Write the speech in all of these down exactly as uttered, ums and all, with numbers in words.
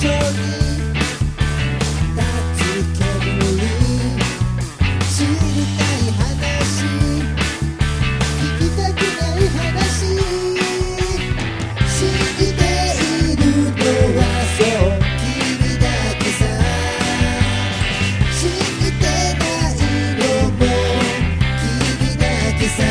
緒に立つ煙知りたい話聞きたくない話信じているのはそう君だけさ信じてないのも君だけさ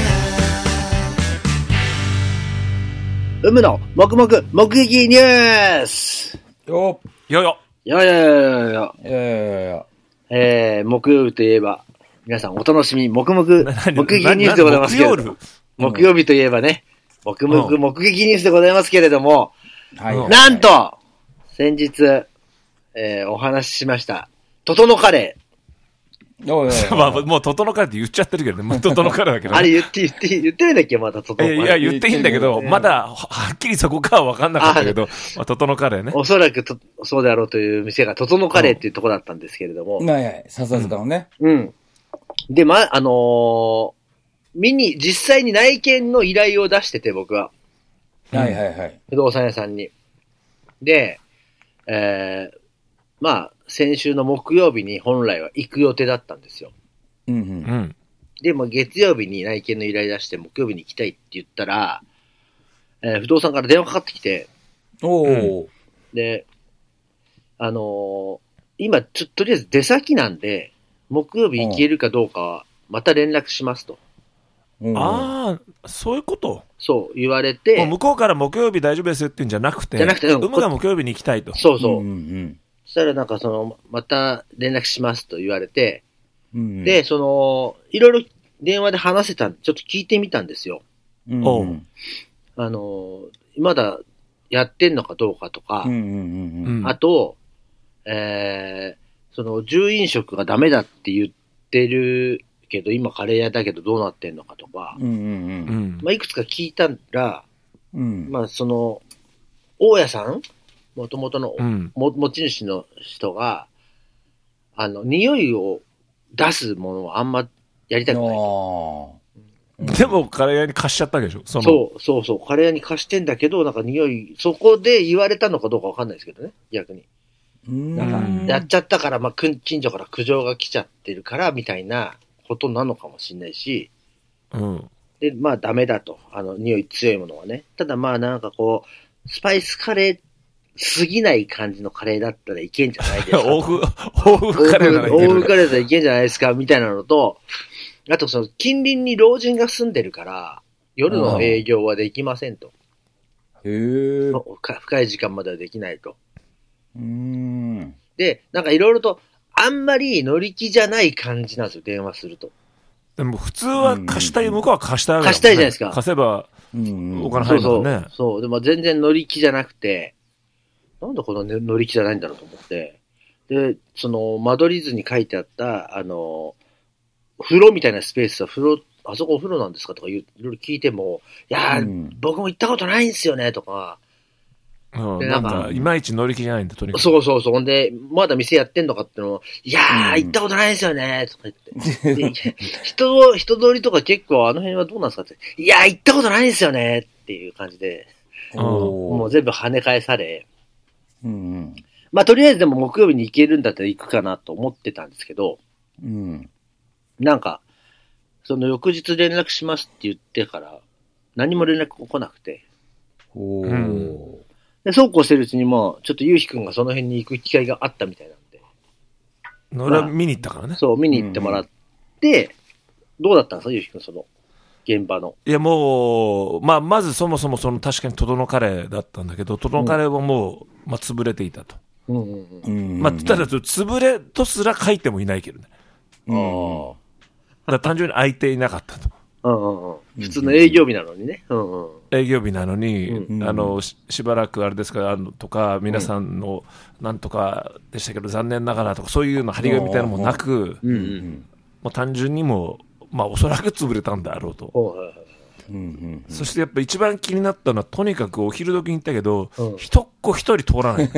うむのもくもく目撃ニュースよよよよよよよよいやいやいやえー、木曜日といえば皆さんお楽しみもくもくな目撃ニュースでございますけれどななも木曜日といえばねもくもく目撃ニュースでございますけれどもはいはいなんと先日、えー、お話ししましたトトノカレおいおいおいまあ、もう、トトノカレって言っちゃってるけどね。もうトトノカレだけー、 ど、ね。 あれ言って言って言ってないんだっけまたトトノカレいや、いや言っていいんだけど、まだ、はっきりそこかは分かんなかったけど、まあ、トトノカレね。 おそらくとそうであろうという店がトトノカレーっていうところだったんですけれども、 はいはい笹塚のねうん。で、ま、あのー見に、実際に内見の依頼を出してて、僕は。 はいはいはい不動産屋さんに。で、えー、まあ、先週の木曜日に本来は行く予定だったんですよ。 うんううんん。 で、も月曜日に内見の依頼出して、木曜日に行きたいって言ったら、えー不動産から電話かかってきて、 おおで、あのー今、ちょ、とりあえず出先なんで、木曜日行けるかどうかは、また連絡しますと。 ああ、そういうこと。 そう言われもうて、 向こうから木曜日大丈夫ですよって言うんじゃなくて、 じゃなくてうんうむが木曜日に行きたいと。 そうそう。 うんうんそしたらなんかその、また連絡しますと言われて、 うんで、その、いろいろ電話で話せたんで、ちょっと聞いてみたんですよ。 うんおううんあの、まだやってんのかどうかとか、 うんうんうんあと、えー、その、住飲食がダメだって言ってるけど、今カレー屋だけどどうなってんのかとか、 うんうんうん。 まあ、いくつか聞いたら、 うんまあ、その、大家さんもともとの、 うん。 も持ち主の人が、あの、匂いを出すものをあんまやりたくないと。 あでも、カレー屋に貸しちゃったわけでしょ。そのそう、そうそう。カレー屋に貸してんだけど、なんか匂い、そこで言われたのかどうかわかんないですけどね、逆に。 うんなんか、やっちゃったから、まあ、くん近所から苦情が来ちゃってるから、みたいなことなのかもしれないし、 うん。 で、まあ、ダメだと。あの、匂い強いものはね。ただ、まあ、なんかこう、スパイスカレーすぎない感じのカレーだったらいけんじゃないですか。 大風、大風カレーならいけ大風る。 カレーだったらいけんじゃないですか、みたいなのと、あとその、近隣に老人が住んでるから、夜の営業はできませんと。 へえか深い時間まではできないと。 うんで、なんかいろいろと、あんまり乗り気じゃない感じなんですよ、電話すると。 でも、普通は貸したい、向こうは貸したいわけだもんね。 貸したいじゃないですか貸せば、 うんお金そうそう。 入るもんね。 そう。でも全然乗り気じゃなくて、なんでこの、ね、乗り気じゃないんだろうと思って。で、その、間取り図に書いてあった、あの、風呂みたいなスペースは風呂、あそこお風呂なんですかとかいろいろ聞いても、いやー、 うん僕も行ったことないんですよね、とか。 うん。 でななんんかか、いまいち乗り気じゃないんだ、とにかく。 そうそうそう。ほんで、まだ店やってんのかってのも、いやー、 うん行ったことないんですよね、とか言って。で人、人通りとか結構あの辺はどうなんですかって。いやー、行ったことないんですよね、っていう感じで、 おーもう全部跳ね返され、 うんまあ、とりあえずでも木曜日に行けるんだったら行くかなと思ってたんですけど、 うんなんか、その翌日連絡しますって言ってから、何も連絡来なくて。 おうーで、そうこうしてるうちにもう、ちょっとゆうひくんがその辺に行く機会があったみたいなんで、 俺は見に行ったからね。 そう、見に行ってもらって、どうだったんですか、ゆうひくん、その、現場の。 いや、もう、まあ、まずそもそもその確かにトドノカレーだったんだけど、トドノカレーはもう、まあ、潰れていたと。 うんうんうん。 うんまあ、ただ、潰れとすら書いてもいないけどね。 あだから単純に空いていなかったと。 あ。うんうんうん。普通の営業日なのにね。うんうん。 営業日なのに、 うんあのし、しばらくあれですか、あのとか、皆さんのなんとかでしたけど、残念ながらとか、そういうの張り紙みたいなのもなく、 うんう。 うんんもう単純にもう、まあ、おそらく潰れたんだろうと。 ほうはいはい。 うんうんそしてやっぱ一番気になったのは、とにかくお昼時に行ったけど、 うん一っ子一人通らない。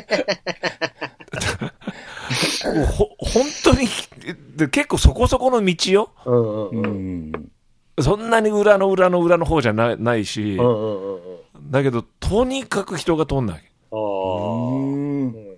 もうほ本当にで結構そこそこの道よ。 うんうんううん。 んそんなに裏の裏の裏の方じゃなないし、 うんうんうんうん。 だけどとにかく人が通んない。 ああ。 うんうん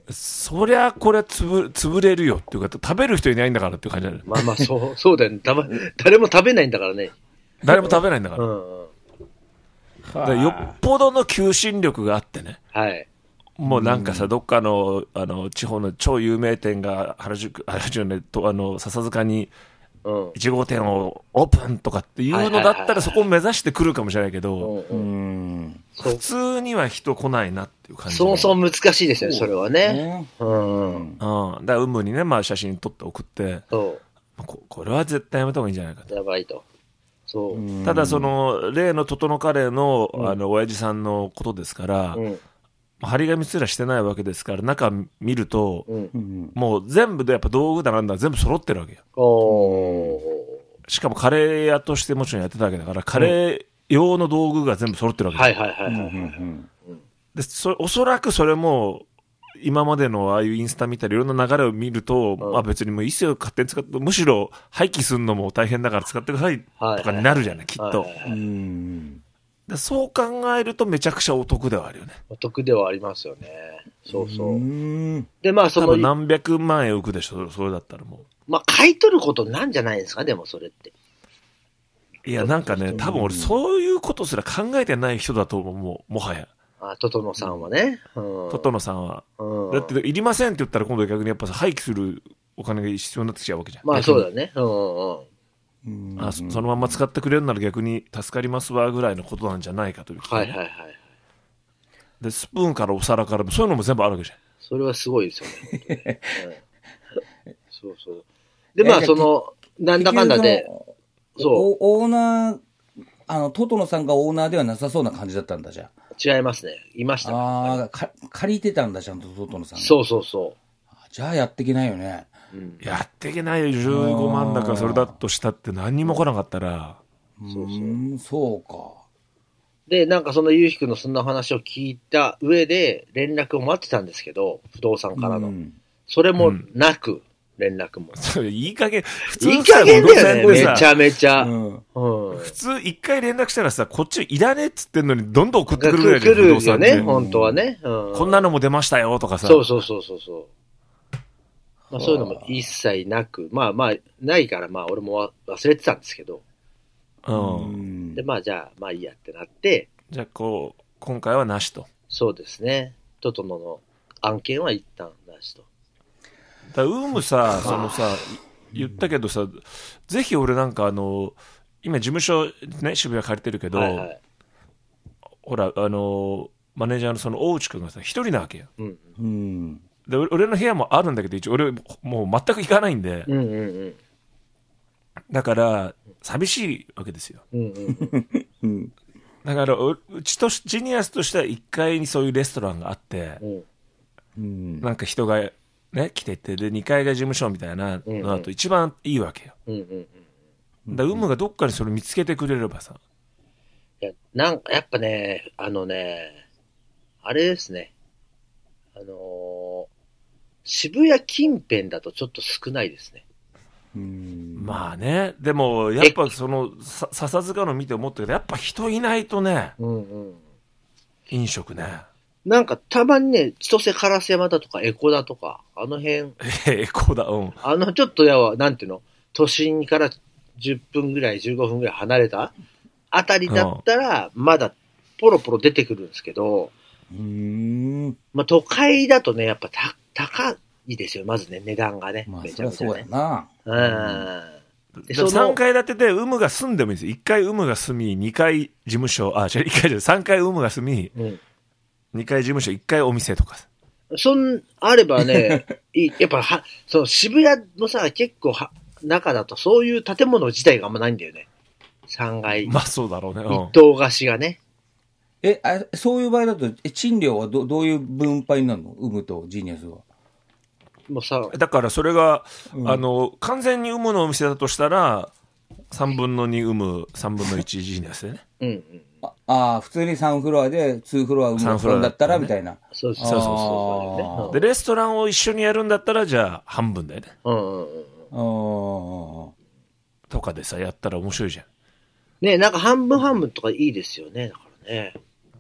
そりゃこれつぶ潰れるよっていうか、食べる人いないんだからっていう感じだよね。 まあまあ、そう、そうだよね。たま、誰も食べないんだからね。 誰も食べないんだかうら。 んうん。 だからよっぽどの求心力があってね。 はい。 もうなんかさ、どっかの、あの、地方の超有名店が原宿、原宿ね、と、あの、笹塚にうん。 いち号店をオープンとかっていうのだったらそこを目指してくるかもしれないけど、 うんううんん。 そう普通には人来ないなっていう感じ。 そもそも難しいですよね、それはね。 ねうんうん。 うん。だから、有無にね、まあ写真撮って送って、 そここれは絶対やめた方がいいんじゃないかと。 う。やばいと。そう。うん。 ただ、その、例のトトノカレーの、 うんあの、親父さんのことですから、 うん。 張り紙すらしてないわけですから、中見ると、 うん。 うん。 もう全部でやっぱ道具だなんだ全部揃ってるわけよ。 おー。 しかもカレー屋としてもちろんやってたわけだから、カレー用の道具が全部揃ってるわけですよ。 はいはいはいはいはい。 うんでそおそらくそれも、今までのああいうインスタ見たりいろんな流れを見ると、 うんまあ別にもういいっすよ、勝手に使って、むしろ廃棄するのも大変だから使ってくださいとかになるじゃない、きっと。 はいはいはいうん。 でそう考えるとめちゃくちゃお得ではあるよね。 お得ではありますよね。そうそうう。 ん。 で、まあその多分、何百万円浮くでしょ、それだったらもまあ買い取ることなんじゃないですか、でもそれって。 う。いや、なんかね、多分俺そういうことすら考えてない人だと思う、もう、もはや。 あ、トトノさんはね。うん。 トトノさんは。 うん。 だって、いりませんって言ったら今度逆にやっぱさ廃棄するお金が必要になってきちゃうわけじゃん。 まあそうだね。うんうんうん。 うんあそそのまま使ってくれるなら逆に助かりますわぐらいのことなんじゃないかという、 はいはいはい。 でスプーンからお皿からそういうのも全部あるわけじゃん。 それはすごいですよね。うんそうそう。で、まあその、なんだかんだで、そおオーナー、あの、トトノさんがオーナーではなさそうな感じだったんだ、じゃう、違いますね。いましたね。 あ。ああ、か借りてたんだ、ちゃんとトトノさんが。 そうそうそじゃあやっていけないよね。 う。うん。 やっていけないよ、じゅうごまんだかそれだとしたって何にも来なかったら、 うそうそうーん、そうか。 で、なんかそのゆうひくんのそんな話を聞いた上で連絡を待ってたんですけど、不動産からの。 うんそれもなく、連絡も。 それいい加減、普通いい加減だよね、 不動産でさめちゃめちゃ。 うん。 うん。 普通一回連絡したらさ、こっちいらねえっつってんのにどんどん送ってくるぐらい来で不動るよね、 産って。 本当はね。うん。 こんなのも出ましたよとかさ。 そうそうそうそうそう。まあそういうのも一切なく、まあまあ、ないからまあ俺も忘れてたんですけど。 うん。 で、まあじゃあ、まあいいやってなって、 じゃあこう、今回はなしと。 そうですね。トトノの案件は一旦なしと。 だからウームさ、そのさ、言ったけどさ、ぜひ俺なんかあの、今事務所ね、渋谷借りてるけど、 はいはい。 ほら、あの、マネージャーのその大内くんがさ、一人なわけよ。 うん。 うん。 で、俺俺の部屋もあるんだけど、一応俺もう全く行かないんで、 うんうんうん。 だから、寂しいわけですよ。 うんうん。 うん。 だから、ううちとし、ジニアスとしてはいっかいにそういうレストランがあって、 うんうん。 なんか人がね、来てて、で、にかいが事務所みたいなのだと一番いいわけよ。 うんうんうん。 だから、ウムがどっかにそれ見つけてくれればさ、 いや、なんかやっぱね、あのね、あれですね。あのー渋谷近辺だとちょっと少ないですね。 うん。 まあね、でも、やっぱその、さ笹塚の見て思ったけど、やっぱ人いないとね、 うんうん。 飲食ね。 なんかたまにね、千歳烏山だとか江古田とか、あの辺、 ええ、こうだ、うん。 あのちょっとやは、なんていうの、都心からじゅっぷんぐらい、じゅうごふんぐらい離れたあたりだったら、まだポロポロ出てくるんですけど、 うん。 まあ都会だとね、やっぱた高いですよ、まずね、値段がね。 まあ、 めそりゃそうやちゃめちゃね。 な。 うん。ででそのさんかい建てで、ウムが住んでもいいんですよ。いっかいウムが住み、にかい事務所、あ、違う、いっかいじゃない、さんかいウムが住み、 うん。 にかい事務所、いっかいお店とか。 そん、あればね、いいやっぱは、その渋谷のさ、結構は、中だとそういう建物自体があんまないんだよね。さんがい、 まあそうだろうね。うん一棟貸しがね。 え、あそういう場合だと、え賃料はどどういう分配になるのウムとジーニアスは。 もうさ、 だからそれが、 うんあの、完全にウムのお店だとしたら、さんぶんのにウム、さんぶんのいちジーニアスでね。 うんうん。 ああー、普通にさんフロアでにフロアウムさんフロアだったら、 ねみたいな。 そうそうそうそうそうあーで、レストランを一緒にやるんだったら、じゃあ半分だよね。 うんうんうん。 あーとかでさ、やったら面白いじゃん。 ね、なんか半分半分とかいいですよね、だからね。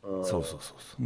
うん、 そうそうそうそう。 うん。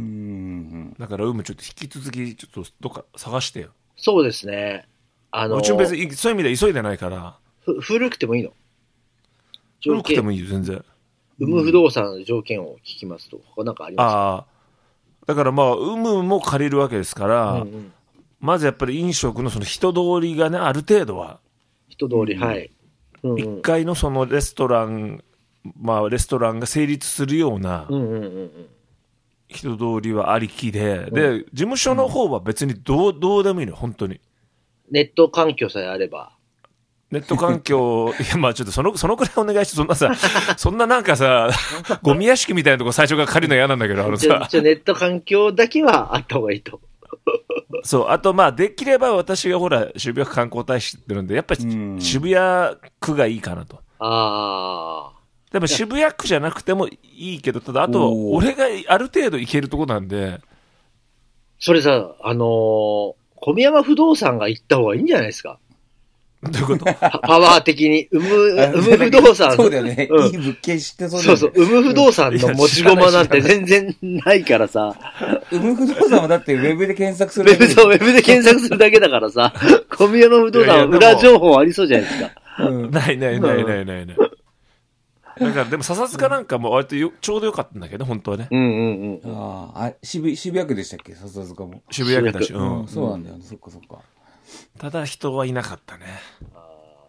だから、うむちょっと引き続き、ちょっとどっか探してよ。 そうですね。あのー、 うちも別にそういう意味で急いでないから。 ふ古くてもいいの？ 古くてもいいよ、全然。 うむ不動産の条件を聞きますと、他なんかありますか？ ああ。だからまあ、うむも借りるわけですから、うんうん、まずやっぱり飲食のその人通りがね、ある程度は。 人通り、はい。 うんうん、いっかいのそのレストラン、まあレストランが成立するような人通りはありきで、うん、で、事務所の方は別にどう、どうでもいいの、本当に。 ネット環境さえあれば。 ネット環境、いやまあちょっとその、そのくらいお願いして、そんなさ、そんななんかさ、ゴミ屋敷みたいなとこ最初から借りるの嫌なんだけど、あのさ。 一応ネット環境だけはあった方がいいと。 そう、あとまあできれば私がほら、渋谷区観光大使ってるんで、やっぱり渋谷区がいいかなと。 ああ。 でも渋谷区じゃなくてもいいけど、ただあと、俺がある程度行けるとこなんで。 それさ、あのー、小宮山不動産が行った方がいいんじゃないですか？ どういうこと？ パワー的に。うむ、うむ不動産。 そうだよね。うん、いい物件知ってそうだよね。 そうそう。うむ不動産の持ち駒なんて全然ないからさ。 うむ不動産はだってウェブで検索するだけで。 ウェブ、そう、ウェブで検索するだけだからさ。小宮山不動産は裏情報ありそうじゃないですか。 うん、ないないないないないない。だからでも笹塚なんかも割とよちょうどよかったんだけど、本当はね。 うんうんうん。 ああ、渋渋谷区でしたっけ、笹塚も。 渋谷区だし、うん。うん、そうなんだよね、そっかそっか。 ただ人はいなかったね。 あ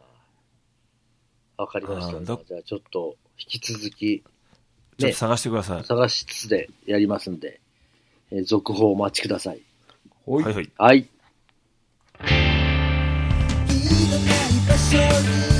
あ。わかりました。じゃあちょっと引き続き、ね、 ちょっと探してください。 探しつつでやりますんで、えー、続報をお待ちください。 はいはい。 はい。 いらない場所に